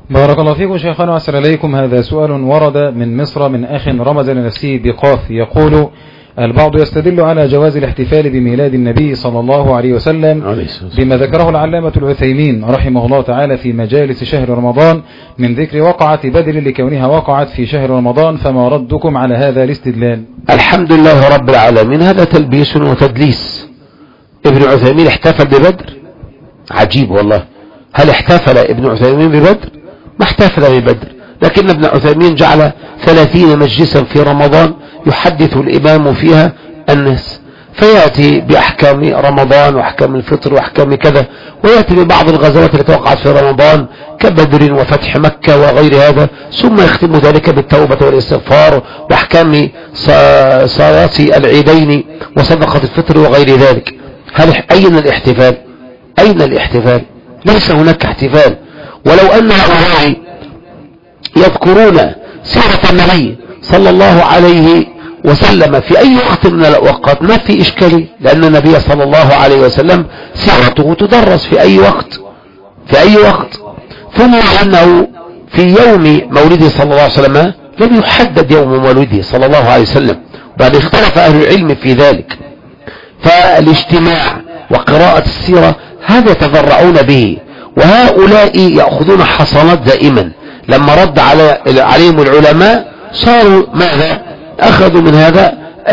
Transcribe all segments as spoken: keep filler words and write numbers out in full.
بارك الله فيكم شيخنا وأحسن إليكم. هذا سؤال ورد من مصر من أخ رمز لنفسه بقاف، يقول: البعض يستدل على جواز الاحتفال بميلاد النبي صلى الله عليه وسلم بما ذكره العلامة العثيمين رحمه الله تعالى في مجالس شهر رمضان من ذكر وقعة بدر لكونها وقعت في شهر رمضان، فما ردكم على هذا الاستدلال؟ الحمد لله رب العالمين، هذا تلبيس وتدليس. ابن عثيمين احتفل ببدر؟ عجيب والله. هل احتفل ابن عثيمين ببدر؟ ما احتفل ببدر، لكن ابن عثيمين جعل ثلاثين مجلسا في رمضان يحدث الإمام فيها الناس، فيأتي بأحكام رمضان وأحكام الفطر وأحكام كذا، ويأتي ببعض الغزوات التي وقعت في رمضان كبدر وفتح مكة وغير هذا، ثم يختم ذلك بالتوبة والاستغفار وأحكام صلاة العيدين وصدقة الفطر وغير ذلك. هل أين الاحتفال؟ أين الاحتفال؟ ليس هناك احتفال. ولو أن هؤلاء يذكرون سيرة النبي صلى الله عليه وسلم في أي وقت من الأوقات ما في إشكالية، لأن النبي صلى الله عليه وسلم سيرته تدرس في أي وقت في أي وقت ثم أنه في يوم مولده صلى الله عليه وسلم لم يحدد يوم مولده صلى الله عليه وسلم، بل اختلف أهل العلم في ذلك. فالاجتماع وقراءة السيرة هذا يتذرعون به، وهؤلاء يأخذون حصانات دائما. لما رد على عليهم العلماء صاروا ماذا؟ أخذوا من هذا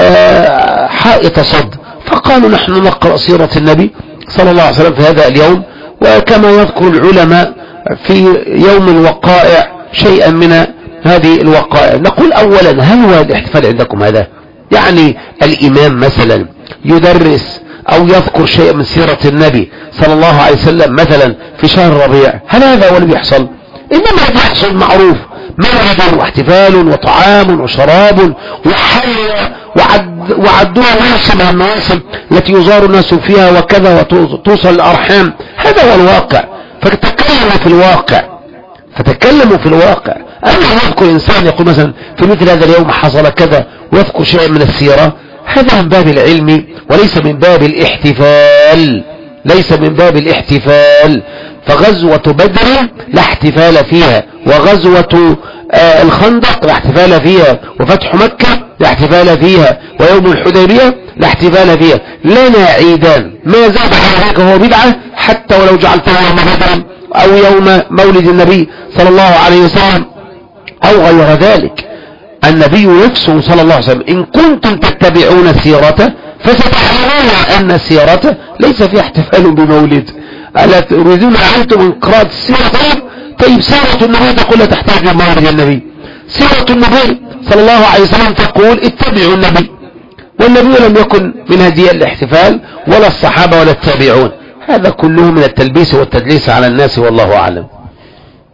حائط صد، فقالوا نحن نقرأ سيرة النبي صلى الله عليه وسلم في هذا اليوم، وكما يذكر العلماء في يوم الوقائع شيئا من هذه الوقائع. نقول أولا، هل هو الاحتفال عندكم هذا؟ يعني الإمام مثلا يدرس أو يذكر شيء من سيرة النبي صلى الله عليه وسلم مثلا في شهر الربيع، هل هذا هو اللي بيحصل؟ إنما بيحصل معروف مولد واحتفال وطعام وشراب وحل وعد وعدوها موسم من المواسم التي يزار الناس فيها وكذا وتوصل الأرحام. هذا هو الواقع، فتكلموا في الواقع فتكلموا في الواقع. أما يذكر إنسان يقول مثلا في مثل هذا اليوم حصل كذا ويذكر شيء من السيرة، هذا من باب العلم وليس من باب الاحتفال ليس من باب الاحتفال. فغزوة بدر لا احتفال فيها، وغزوة آه الخندق لا احتفال فيها، وفتح مكة لا احتفال فيها، ويوم الحديبية لا احتفال فيها. لنا عيدان، ما زاد على ذلك هو بدعة، حتى ولو جعلته يوم بدر أو يوم مولد النبي صلى الله عليه وسلم أو غير ذلك. النبي نفسه صلى الله عليه وسلم إن كنتم تتبعون سيرته فستعلمون أن سيرته ليس في احتفال بمولد. ألا تريدون أنتم من قراءة السيرة؟ طيب طيب سيرة النبي تقول لا تحتاج لمولد النبي. سيرة النبي صلى الله عليه وسلم تقول اتبعوا النبي، والنبي لم يكن من هدي الاحتفال ولا الصحابة ولا التابعون. هذا كله من التلبيس والتدليس على الناس، والله أعلم.